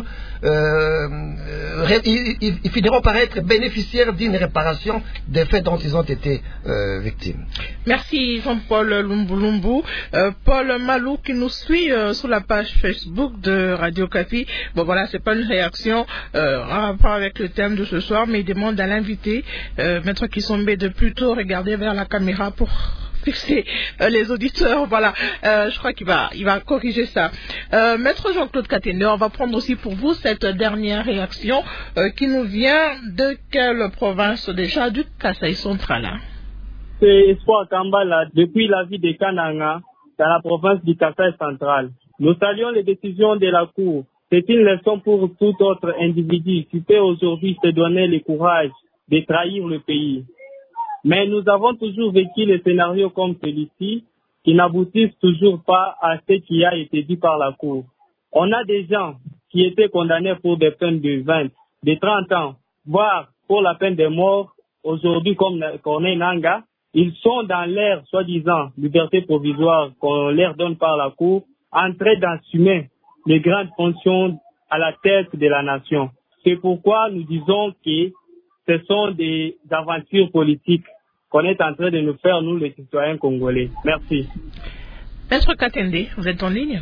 bénéficiaires d'une réparation des faits dont ils ont été victimes. Merci Jean-Paul Lumbu. Paul Malou qui nous suit sur la page Facebook de Radio Kapi. Bon voilà, c'est pas une réaction en rapport avec le thème de ce soir, mais il demande à l'invité, Maître Kisombe, de plutôt regarder vers la caméra pour fixer les auditeurs. Voilà, je crois qu'il va corriger ça. Maître Jean-Claude Katende, on va prendre aussi pour vous cette dernière réaction qui nous vient de quelle province déjà? Du Kasaï Central. C'est Espoir Kambala, depuis la ville de Kananga, dans la province du Kasaï Central. Nous saluons les décisions de la Cour. C'est une leçon pour tout autre individu qui peut aujourd'hui se donner le courage de trahir le pays. Mais nous avons toujours vécu les scénarios comme celui-ci qui n'aboutissent toujours pas à ce qui a été dit par la Cour. On a des gens qui étaient condamnés pour des peines de 20, de 30 ans, voire pour la peine de mort. Aujourd'hui, comme Corneille Nangaa, ils sont dans l'air, soi-disant, liberté provisoire qu'on leur donne par la Cour, en train d'assumer les grandes fonctions à la tête de la nation. C'est pourquoi nous disons que ce sont des aventures politiques qu'on est en train de nous faire, nous, les citoyens congolais. Merci. Maître Katende, vous êtes en ligne?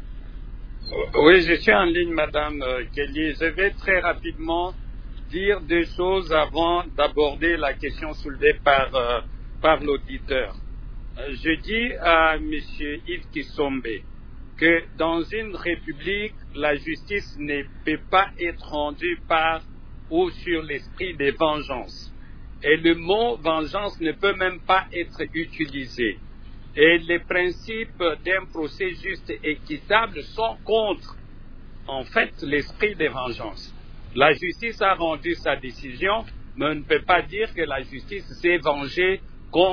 Oui, je suis en ligne, Madame Kelly. Je vais très rapidement dire deux choses avant d'aborder la question soulevée par l'auditeur. Je dis à M. Yves Kisombe que dans une république, la justice ne peut pas être rendue par ou sur l'esprit des vengeances. Et le mot vengeance ne peut même pas être utilisé. Et les principes d'un procès juste et équitable sont contre, en fait, l'esprit des vengeances. La justice a rendu sa décision, mais on ne peut pas dire que la justice s'est vengée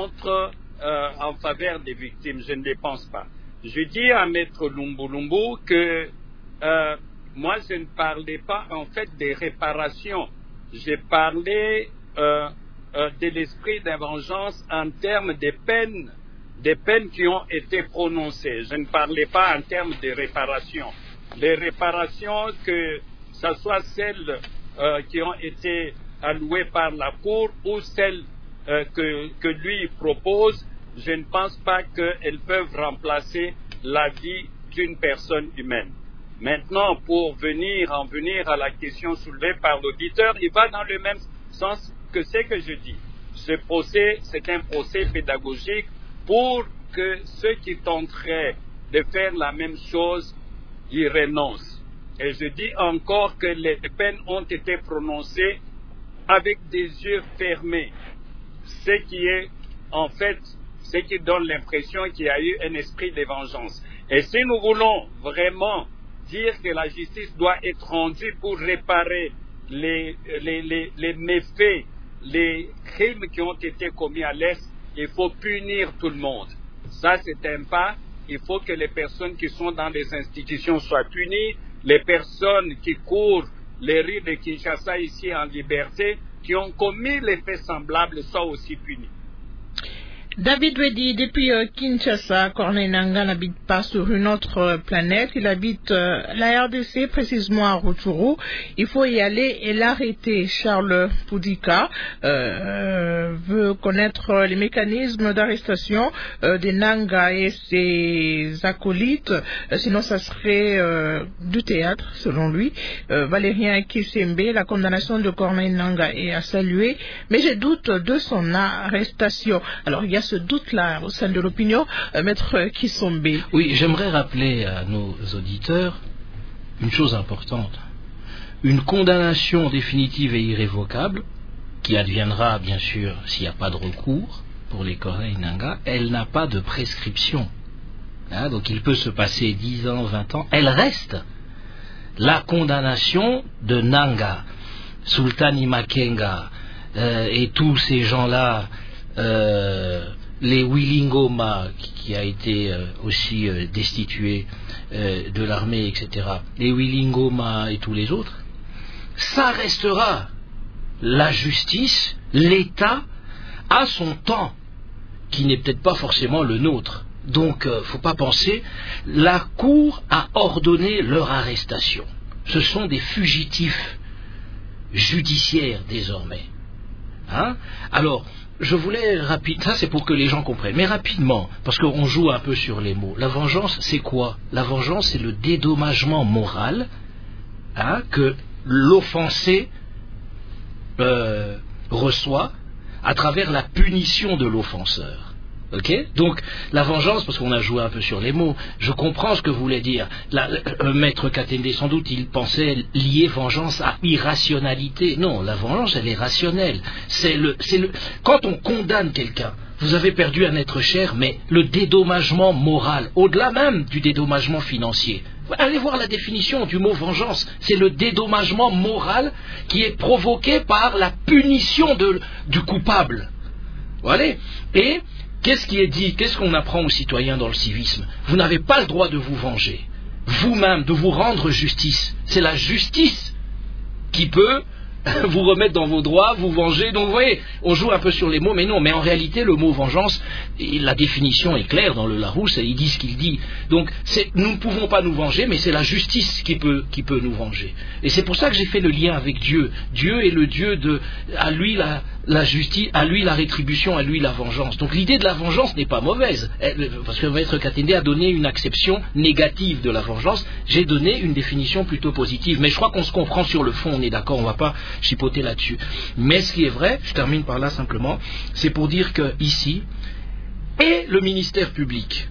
en faveur des victimes. Je ne le pense pas. Je dis à Maître Lumbu que moi, je ne parlais pas, en fait, des réparations. J'ai parlé de l'esprit de vengeance en termes des peines qui ont été prononcées. Je ne parlais pas en termes de réparations. Les réparations, que ce soit celles qui ont été allouées par la Cour ou celles que lui propose, je ne pense pas qu'elles peuvent remplacer la vie d'une personne humaine. Maintenant, pour en venir à la question soulevée par l'auditeur, il va dans le même sens que ce que je dis. Ce procès, c'est un procès pédagogique pour que ceux qui tenteraient de faire la même chose y renoncent. Et je dis encore que les peines ont été prononcées avec des yeux fermés, ce qui est en fait ce qui donne l'impression qu'il y a eu un esprit de vengeance. Et si nous voulons vraiment dire que la justice doit être rendue pour réparer les méfaits, les crimes qui ont été commis à l'Est, il faut punir tout le monde. Ça, c'est un pas. Il faut que les personnes qui sont dans les institutions soient punies. Les personnes qui courent les rues de Kinshasa ici en liberté, qui ont commis les faits semblables, soient aussi punies. David Wedi, depuis Kinshasa, Corneille Nangaa n'habite pas sur une autre planète. Il habite la RDC, précisément à Rutshuru. Il faut y aller et l'arrêter. Charles Poudika veut connaître les mécanismes d'arrestation de Nangaa et ses acolytes. Sinon, ça serait du théâtre, selon lui. Valérien Kisembe, la condamnation de Corneille Nangaa est à saluer, mais je doute de son arrestation. Alors, il y a ce doute-là au sein de l'opinion, Maître Kisombe. Oui, j'aimerais rappeler à nos auditeurs une chose importante. Une condamnation définitive et irrévocable, qui adviendra bien sûr s'il n'y a pas de recours pour les Corneille Nangaa, elle n'a pas de prescription. Donc il peut se passer 10 ans, 20 ans, elle reste. La condamnation de Nangaa, Sultani Makenga et tous ces gens-là, les Willy Ngoma, qui a été aussi destitué de l'armée, etc., les Willy Ngoma et tous les autres, ça restera. La justice, l'État, a son temps, qui n'est peut-être pas forcément le nôtre. Donc, faut pas penser. La Cour a ordonné leur arrestation. Ce sont des fugitifs judiciaires désormais. Hein? Alors, je voulais rapidement, ça c'est pour que les gens comprennent, mais rapidement, parce qu'on joue un peu sur les mots. La vengeance, c'est quoi? La vengeance, c'est le dédommagement moral que l'offensé reçoit à travers la punition de l'offenseur. Ok? Donc, la vengeance, parce qu'on a joué un peu sur les mots, je comprends ce que voulait dire. Maître Katende, sans doute, il pensait lier vengeance à irrationalité. Non, la vengeance, elle est rationnelle. Quand on condamne quelqu'un, vous avez perdu un être cher, mais le dédommagement moral, au-delà même du dédommagement financier. Allez voir la définition du mot vengeance. C'est le dédommagement moral qui est provoqué par la punition du coupable. Voilà. Et qu'est-ce qui est dit? Qu'est-ce qu'on apprend aux citoyens dans le civisme? Vous n'avez pas le droit de vous venger. Vous-même, de vous rendre justice. C'est la justice qui peut vous remettre dans vos droits, vous venger. Donc vous voyez, on joue un peu sur les mots, mais non. Mais en réalité, le mot vengeance, la définition est claire dans le Larousse, et il dit ce qu'il dit. Donc nous ne pouvons pas nous venger, mais c'est la justice qui peut nous venger. Et c'est pour ça que j'ai fait le lien avec Dieu. Dieu est le Dieu à lui la justice, à lui la rétribution, à lui la vengeance. Donc l'idée de la vengeance n'est pas mauvaise, parce que Maître Katende a donné une acception négative de la vengeance. J'ai donné une définition plutôt positive. Mais je crois qu'on se comprend sur le fond, on est d'accord, on ne va pas chipoter là-dessus. Mais ce qui est vrai, je termine par là simplement, c'est pour dire que ici, et le ministère public,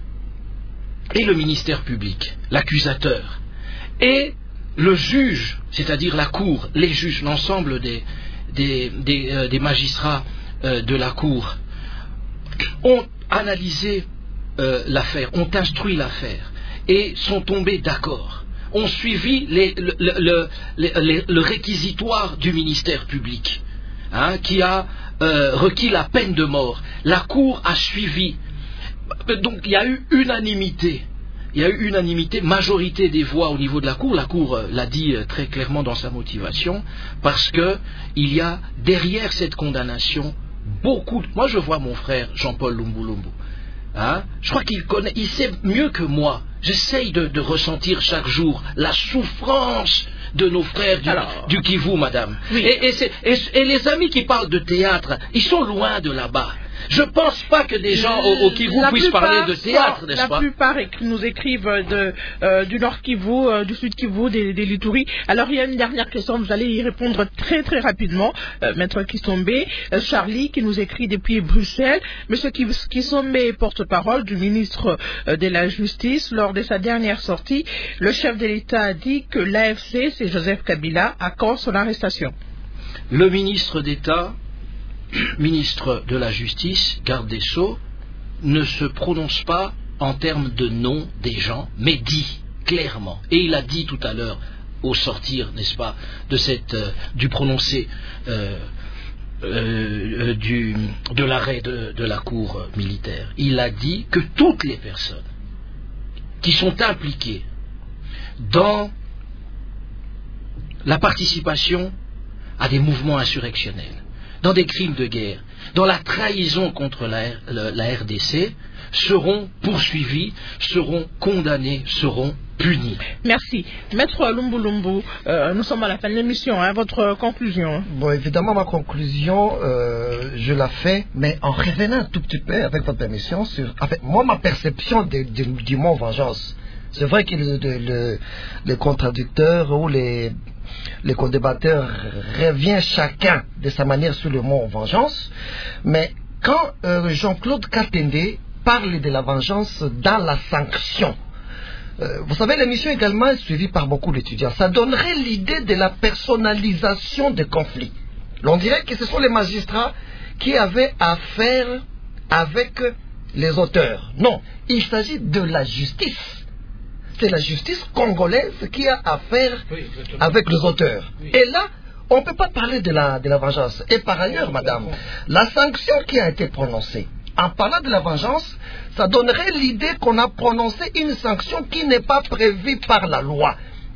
l'accusateur, et le juge, c'est-à-dire la cour, les juges, l'ensemble des magistrats de la cour, ont analysé l'affaire, ont instruit l'affaire, et sont tombés d'accord, ont suivi le réquisitoire du ministère public, qui a requis la peine de mort. La Cour a suivi. Donc il y a eu unanimité. Majorité des voix au niveau de la Cour. La Cour l'a dit très clairement dans sa motivation, parce que il y a derrière cette condamnation beaucoup. Moi je vois mon frère Jean-Paul Lumbu Lumbu. Je crois il sait mieux que moi. J'essaye de ressentir chaque jour la souffrance de nos frères du Kivu, madame. Oui. Et les amis qui parlent de théâtre, ils sont loin de là-bas. Je ne pense pas que des gens au Kivu puissent parler de théâtre, n'est-ce pas? La plupart nous écrivent du Nord Kivu, du Sud Kivu, des Lituri. Alors il y a une dernière question, vous allez y répondre très très rapidement. Maître Kisombe, Charlie qui nous écrit depuis Bruxelles. Monsieur Kisombe est porte-parole du ministre de la Justice. Lors de sa dernière sortie, le chef de l'État a dit que l'AFC, c'est Joseph Kabila, à quand son arrestation? Le ministre d'État, ministre de la Justice, garde des Sceaux, ne se prononce pas en termes de nom des gens, mais dit clairement, et il a dit tout à l'heure au sortir, n'est-ce pas, du prononcé de l'arrêt de la cour militaire, il a dit que toutes les personnes qui sont impliquées dans la participation à des mouvements insurrectionnels, dans des crimes de guerre, dans la trahison contre la RDC, seront poursuivis, seront condamnés, seront punis. Merci. Maître Lumbu Lumbu, nous sommes à la fin de l'émission. Votre conclusion? Bon, évidemment, ma conclusion, je la fais, mais en revenant un tout petit peu, avec votre permission, sur moi, ma perception du mot vengeance. C'est vrai que les contradicteurs ou les condébatteurs reviennent chacun de sa manière sur le mot vengeance, mais quand Jean-Claude Katende parle de la vengeance dans la sanction, vous savez, l'émission également est suivie par beaucoup d'étudiants. Ça donnerait l'idée de la personnalisation des conflits. On dirait que ce sont les magistrats qui avaient affaire avec les auteurs. Non, il s'agit de la justice. C'est la justice congolaise qui a affaire avec les auteurs. Et là, on ne peut pas parler de la vengeance. Et par ailleurs, madame, la sanction qui a été prononcée, en parlant de la vengeance, ça donnerait l'idée qu'on a prononcé une sanction qui n'est pas prévue par la loi.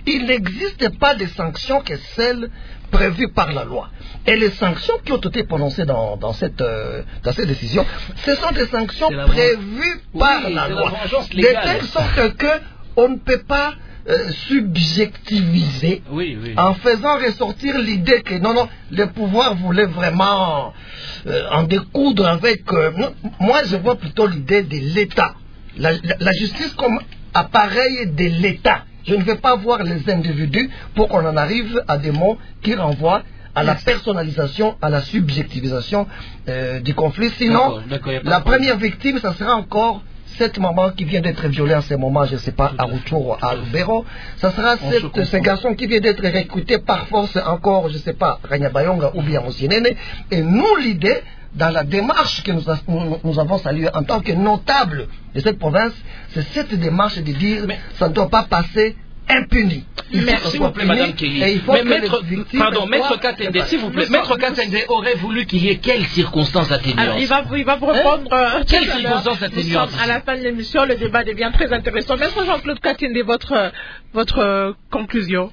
il n'existe pas de sanctions que celles prévues par la loi. Et les sanctions qui ont été prononcées dans cette décision, ce sont des sanctions prévues par la loi. De telle sorte qu'on ne peut pas subjectiviser en faisant ressortir l'idée que non, le pouvoir voulait vraiment en découdre avec... moi, je vois plutôt l'idée de l'État. La justice comme appareil de l'État. Je ne vais pas voir les individus pour qu'on en arrive à des mots qui renvoient à la personnalisation, à la subjectivisation du conflit. Sinon, la première victime, ça sera encore cette maman qui vient d'être violée en ce moment, je ne sais pas, à Rutshuru ou à Lubero. Ça sera ce garçon qui vient d'être recruté par force encore, je ne sais pas, Kanyabayonga ou bien Mosinene. Et nous, l'idée, dans la démarche que nous avons saluée en tant que notables de cette province, c'est cette démarche de dire ça ne doit pas passer impuni. Merci, s'il vous plaît, Madame Kelly. Maître Katende, s'il vous plaît, Maître Katende aurait voulu qu'il y ait quelles circonstances atténuantes? Alors, il va vous répondre. Quelles circonstances atténuantes? À la fin de l'émission, le débat devient très intéressant. Maître Jean-Claude Katende, votre conclusion?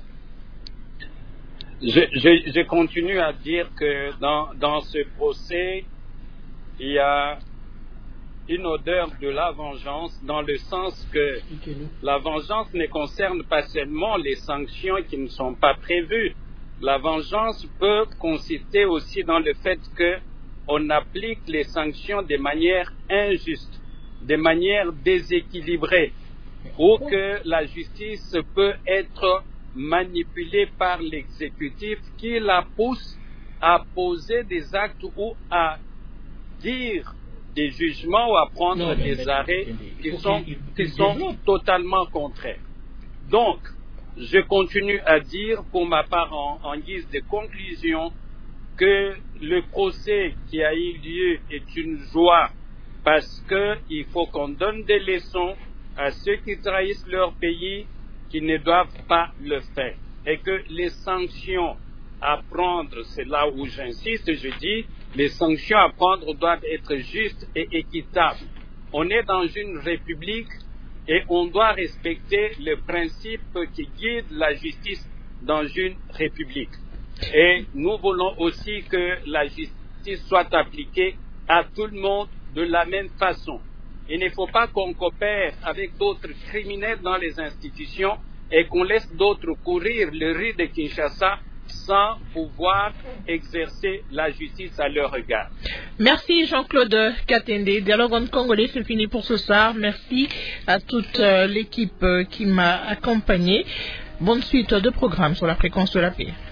Je continue à dire que dans ce procès, il y a une odeur de la vengeance, dans le sens que la vengeance ne concerne pas seulement les sanctions qui ne sont pas prévues. La vengeance peut consister aussi dans le fait qu'on applique les sanctions de manière injuste, de manière déséquilibrée, ou que la justice peut être manipulée par l'exécutif qui la pousse à poser des actes ou à dire des jugements ou à prendre des arrêts qui sont totalement contraires. Donc, je continue à dire, pour ma part, en guise de conclusion, que le procès qui a eu lieu est une joie parce qu'il faut qu'on donne des leçons à ceux qui trahissent leur pays, qui ne doivent pas le faire. Et que les sanctions à prendre, c'est là où j'insiste, je dis, les sanctions à prendre doivent être justes et équitables. On est dans une république et on doit respecter les principes qui guident la justice dans une république. Et nous voulons aussi que la justice soit appliquée à tout le monde de la même façon. Il ne faut pas qu'on coopère avec d'autres criminels dans les institutions et qu'on laisse d'autres courir le riz de Kinshasa sans pouvoir exercer la justice à leur regard. Merci Jean-Claude Katende. Dialogue en Congolais, c'est fini pour ce soir. Merci à toute l'équipe qui m'a accompagné. Bonne suite de programmes sur la fréquence de la paix.